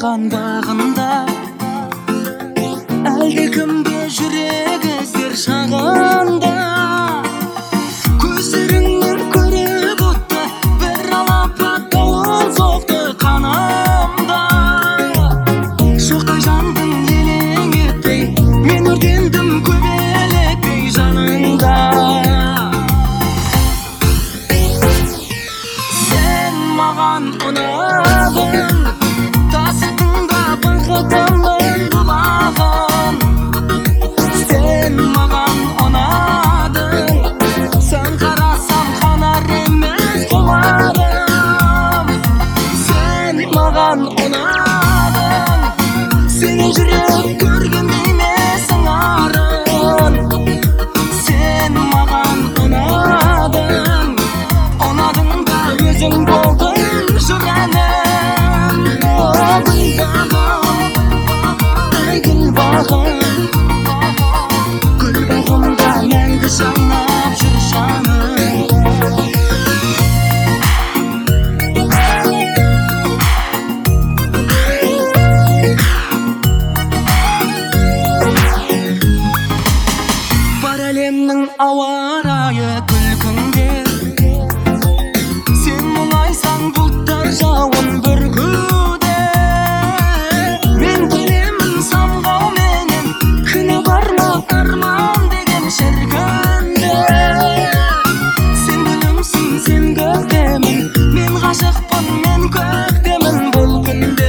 жайнаған бағында әлде кімге жүрек іздер шағында көздеріңнен көріп отты бір алапат дауыл соқты қанымда шоқтай жандың елең етпей мен өртендім көбелектей жаныңда сен маған ұнадың тасытыңда бақытымның бұлағын сен маған ұнадың сен қарасам қанар емес құлағым сен маған ұнадың сенен жүрек көргендей емесің арын сен маған ұнадың ұнадың да өзің болдың жүрәнім гүл бағымда мәңгі жайнап жүр жаным бар әлемнің ауа райы күлкіңде сен мұңайсаң бұлттар жауын бүркуде мен келемін самғауменен күні бар ма арман деген шіркінде сен гүлімсің сен көктемім мен ғашықпын мен көктемін бұл күнде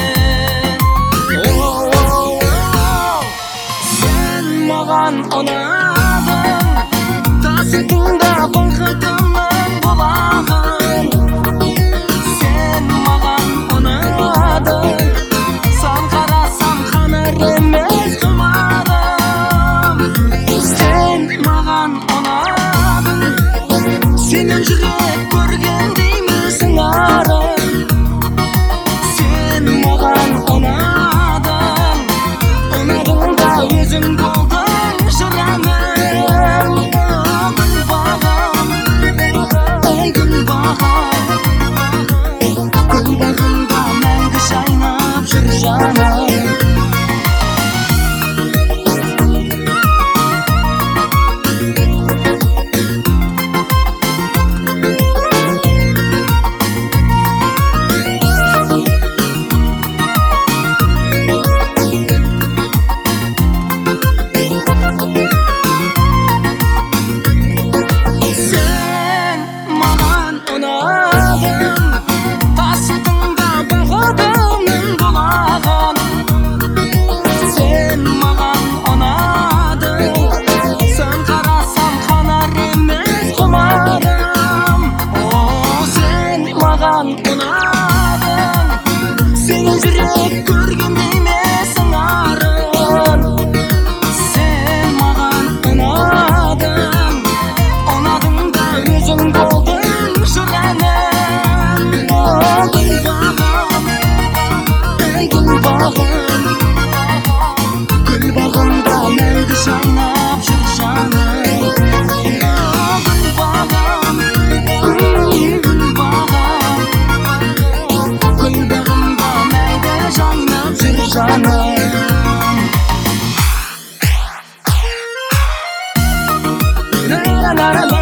сен маған ұнадың тасытыңда бақытымның бұлағын сен маған ұнадың сан қарасам қанар емес құмарым сен маған ұнадың сенен жүрек көргендей емесің арын сен маған ұнадың ұнадың да өзің болдың жүрәнім гүл бағымда мәңгі жайнап жүр жаным сен маған ұнадың тасытыңда бақытымның бұлағын сен маған ұнадың сен қарасам қанар емес құмарым сен маған ұнадың сенен жүрек көргендей емесің арын сен маған ұнадың ұнадың да өзің болдың жүрәнім гүл бағымда мәңгі жайнап жүр жаным гүл бағымда мәңгі жайнап жүр жаным